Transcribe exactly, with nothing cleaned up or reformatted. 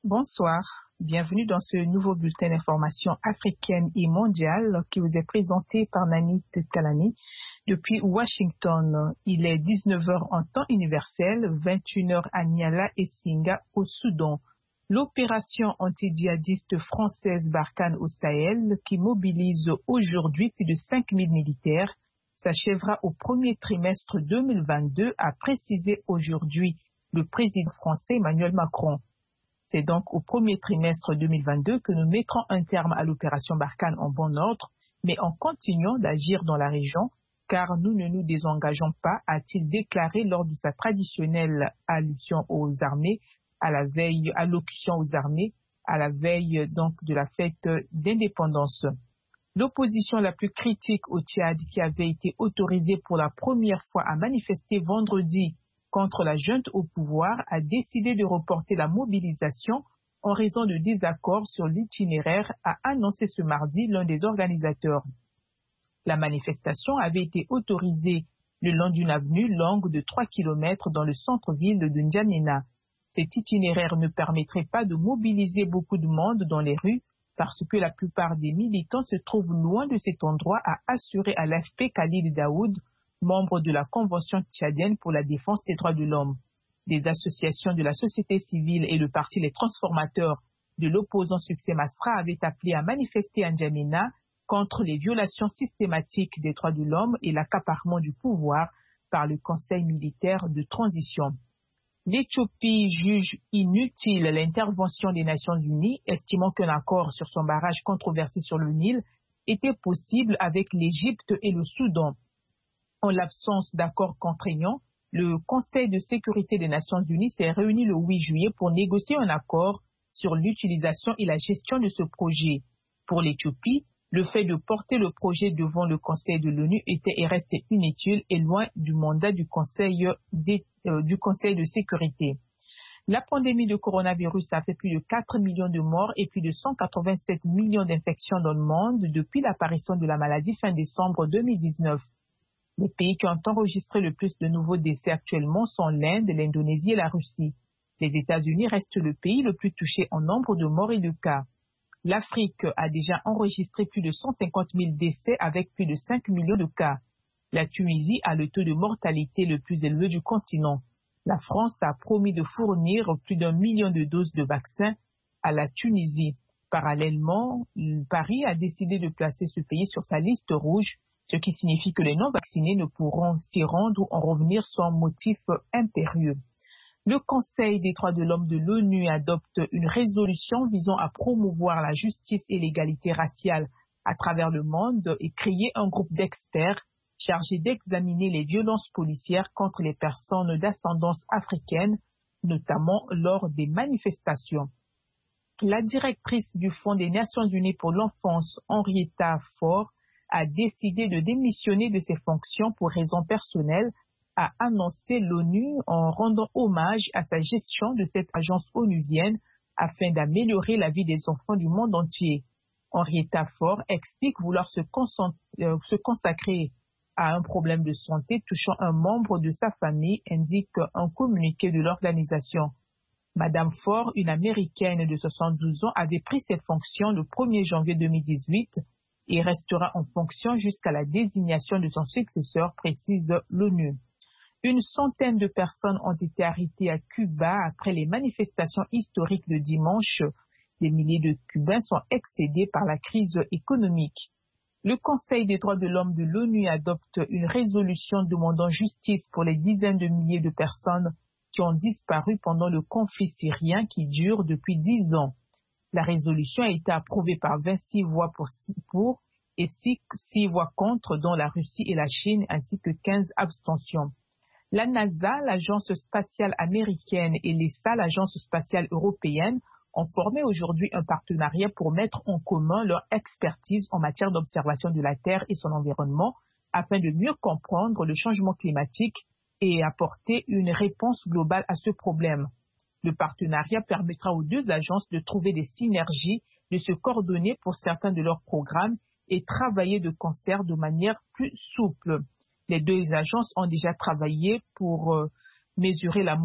Bonsoir, bienvenue dans ce nouveau bulletin d'information africaine et mondiale qui vous est présenté par Nanit Talani depuis Washington. Il est dix-neuf heures en temps universel, vingt et une heures à Niala et Singa au Soudan. L'opération antidjihadiste française Barkhane au Sahel, qui mobilise aujourd'hui plus de cinq mille militaires, s'achèvera au premier trimestre deux mille vingt-deux, a précisé aujourd'hui le président français Emmanuel Macron. C'est donc au premier trimestre deux mille vingt-deux que nous mettrons un terme à l'opération Barkhane en bon ordre, mais en continuant d'agir dans la région, car nous ne nous désengageons pas, a-t-il déclaré lors de sa traditionnelle allusion aux armées, à la veille, allocution aux armées, à la veille donc de la fête d'indépendance. L'opposition la plus critique au Tchad, qui avait été autorisée pour la première fois à manifester vendredi contre la junte au pouvoir, a décidé de reporter la mobilisation en raison de désaccords sur l'itinéraire, a annoncé ce mardi l'un des organisateurs. La manifestation avait été autorisée le long d'une avenue longue de trois kilomètres dans le centre-ville de N'Djamena. Cet itinéraire ne permettrait pas de mobiliser beaucoup de monde dans les rues parce que la plupart des militants se trouvent loin de cet endroit, a assuré à l'A F P Khalid Daoud, membre de la Convention tchadienne pour la défense des droits de l'homme. Des associations de la société civile et le parti Les Transformateurs de l'opposant Succès Masra avaient appelé à manifester à N'Djamena contre les violations systématiques des droits de l'homme et l'accaparement du pouvoir par le Conseil militaire de transition. L'Éthiopie juge inutile l'intervention des Nations unies, estimant qu'un accord sur son barrage controversé sur le Nil était possible avec l'Égypte et le Soudan. En l'absence d'accord contraignant, le Conseil de sécurité des Nations unies s'est réuni le huit juillet pour négocier un accord sur l'utilisation et la gestion de ce projet. Pour l'Éthiopie, le fait de porter le projet devant le Conseil de l'ONU était et restait inutile et loin du mandat du Conseil, des, euh, du Conseil de sécurité. La pandémie de coronavirus a fait plus de quatre millions de morts et plus de cent quatre-vingt-sept millions d'infections dans le monde depuis l'apparition de la maladie fin décembre deux mille dix-neuf. Les pays qui ont enregistré le plus de nouveaux décès actuellement sont l'Inde, l'Indonésie et la Russie. Les États-Unis restent le pays le plus touché en nombre de morts et de cas. L'Afrique a déjà enregistré plus de cent cinquante mille décès avec plus de cinq millions de cas. La Tunisie a le taux de mortalité le plus élevé du continent. La France a promis de fournir plus d'un million de doses de vaccins à la Tunisie. Parallèlement, Paris a décidé de placer ce pays sur sa liste rouge, ce qui signifie que les non-vaccinés ne pourront s'y rendre ou en revenir sans motif impérieux. Le Conseil des droits de l'homme de l'ONU adopte une résolution visant à promouvoir la justice et l'égalité raciale à travers le monde et créer un groupe d'experts chargé d'examiner les violences policières contre les personnes d'ascendance africaine, notamment lors des manifestations. La directrice du Fonds des Nations Unies pour l'enfance, Henrietta Fore, a décidé de démissionner de ses fonctions pour raisons personnelles, a annoncé l'ONU en rendant hommage à sa gestion de cette agence onusienne afin d'améliorer la vie des enfants du monde entier. Henrietta Fore explique vouloir se, euh, se consacrer à un problème de santé touchant un membre de sa famille, indique un communiqué de l'organisation. Madame Fore, une Américaine de soixante-douze ans, avait pris ses fonctions le premier janvier deux mille dix-huit et restera en fonction jusqu'à la désignation de son successeur, précise l'ONU. Une centaine de personnes ont été arrêtées à Cuba après les manifestations historiques de dimanche. Des milliers de Cubains sont excédés par la crise économique. Le Conseil des droits de l'homme de l'ONU adopte une résolution demandant justice pour les dizaines de milliers de personnes qui ont disparu pendant le conflit syrien qui dure depuis dix ans. La résolution a été approuvée par vingt-six voix pour, pour et six voix contre, dont la Russie et la Chine, ainsi que quinze abstentions. La NASA, l'agence spatiale américaine, et l'E S A, l'agence spatiale européenne, ont formé aujourd'hui un partenariat pour mettre en commun leur expertise en matière d'observation de la Terre et son environnement afin de mieux comprendre le changement climatique et apporter une réponse globale à ce problème. Le partenariat permettra aux deux agences de trouver des synergies, de se coordonner pour certains de leurs programmes et travailler de concert de manière plus souple. Les deux agences ont déjà travaillé pour euh, mesurer la